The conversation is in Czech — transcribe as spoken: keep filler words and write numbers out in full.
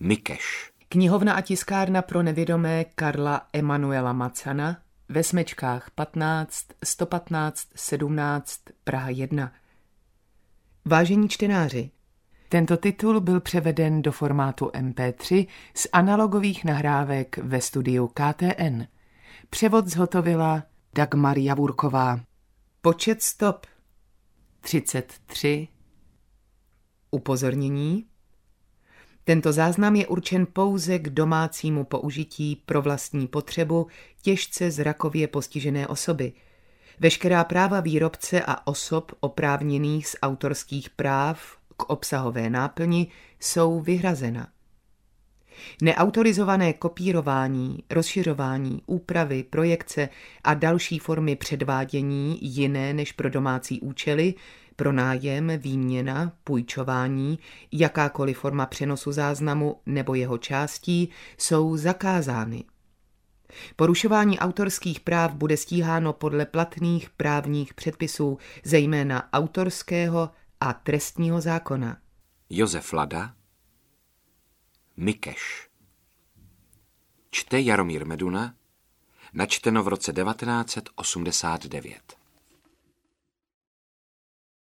Mikeš. Knihovna a tiskárna pro nevědomé Karla Emanuela Macana ve Smečkách patnáct, sto patnáct, sedmnáct, Praha jedna. Vážení čtenáři, tento titul byl převeden do formátu em pé tři z analogových nahrávek ve studiu K T N. Převod zhotovila Dagmar Javurková. Počet stop třicet tři. Upozornění. Tento záznam je určen pouze k domácímu použití pro vlastní potřebu těžce zrakově postižené osoby. Veškerá práva výrobce a osob oprávněných z autorských práv k obsahové náplni jsou vyhrazena. Neautorizované kopírování, rozšiřování, úpravy, projekce a další formy předvádění jiné než pro domácí účely, pronájem, výměna, půjčování, jakákoliv forma přenosu záznamu nebo jeho částí jsou zakázány. Porušování autorských práv bude stíháno podle platných právních předpisů, zejména autorského a trestního zákona. Josef Lada. Mikeš. Čte Jaromír Meduna. Načteno v roce devatenáct set osmdesát devět.